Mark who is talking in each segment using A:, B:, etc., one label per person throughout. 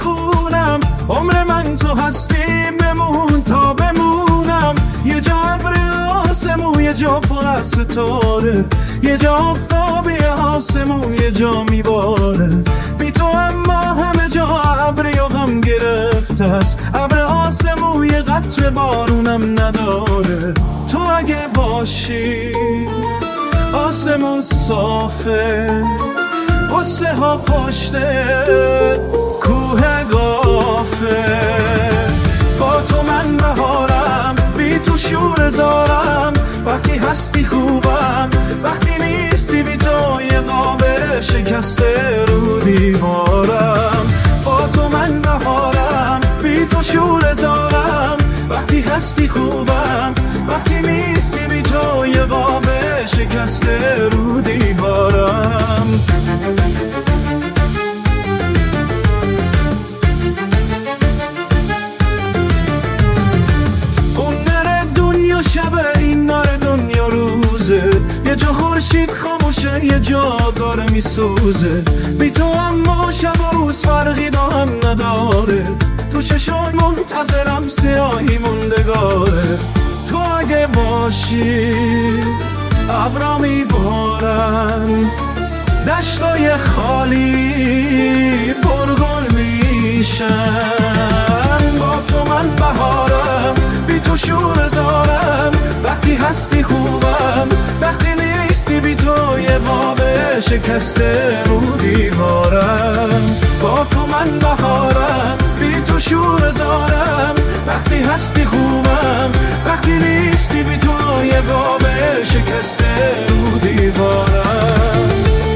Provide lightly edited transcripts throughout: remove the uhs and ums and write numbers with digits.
A: بخونم، عمر من تو هستی بمون تا بمونم. یه جا ابر آسمون، یه جا پر از ستاره، یه جا آفتابی آسمون، یه جا میباره. بی تو اما همه جا ابری و غم گرفته است. ابر آسمون یه قطره بارونم نداره. تو اگه باشی آسمون صافه، قصه ها پشته کوه قافه. با تو من بهارم، بی تو شور زارم. وقتی هستی خوبم، وقتی نیستی بی تو یه قاب شکسته رو دیوارم. با تو من بهارم، بی تو شور زارم. وقتی هستی خوبم، وقتی نیستی بی تو یه قاب شکسته رو دیوارم. اون نره دنیا شبه، این نره دنیا روزه. یه جا خورشید خاموشه، یه جا داره میسوزه. بی تو اما شب و روز فرقی با هم نداره. تو چشم منتظرم سیاهی موندگاره. تو اگه باشی ابرا میبارن، دشتای خالی پرگل میشن. با تو من بهارم، بی تو شور زارم. وقتی هستی خوبم، وقتی نیستی بی تو یه قاب شکسته رو دیوارم. با تو من بهارم، بی تو شور زارم. وقتی هستی خوبم، وقتی نیستی بی تو یه قاب شکسته رو دیوارم.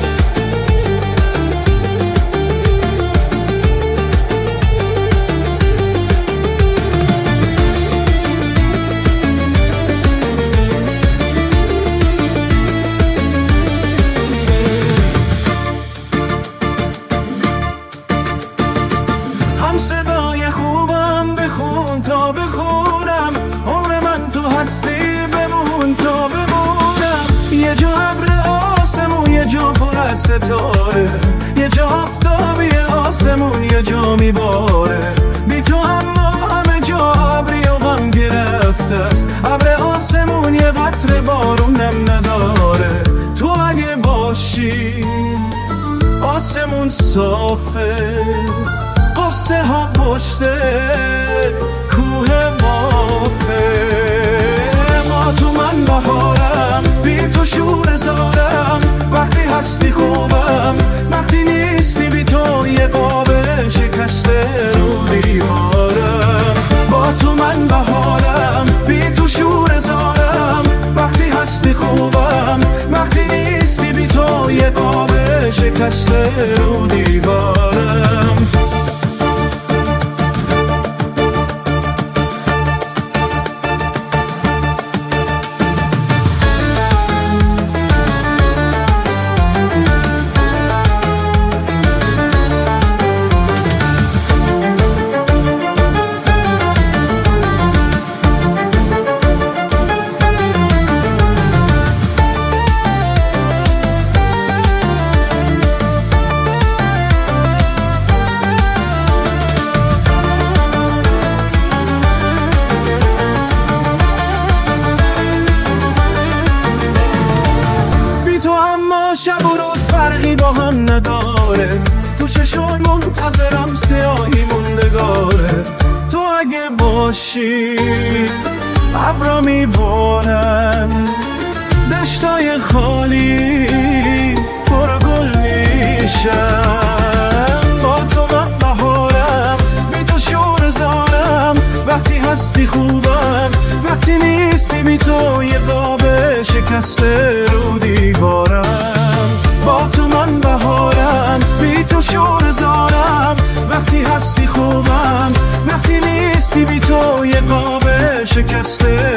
A: هم صدای خوبم بخون تا بخونم، عمر من تو هستی بمون تا بمونم. یه جا ابر آسمون، یه جا پر از ستاره، یه جا آفتابی آسمون، یه جا میباره. بی تو اما همه جا ابری و غم گرفته است. ابر آسمون یه قطره بارونم نداره. تو اگه باشی آسمون صافه، قصه ها پشته کوه قافه. با تو من بهارم، بی تو شور زارم. وقتی هستی خوبم، وقتی نیستی بی تو یه قاب شکسته رو دیوارم. با تو من بهارم، بی تو شور زارم. وقتی هستی خوبم، وقتی نیستی بی تو یه قاب شکسته رو دیوارم. شب و روز فرقی با هم نداره. تو چشم منتظرم سیاهی موندگاره. تو اگه باشی ابرا میبارن، دشتای خالی پرگل میشن. با تو من بهارم، بی تو شور زارم. وقتی هستی خوبم، وقتی نیستی بی تو یه قاب شکسته رو دیوارم. با تو من بهارم، بی تو شور زارم. وقتی هستی خوبم، وقتی نیستی بی تو یه قاب شکسته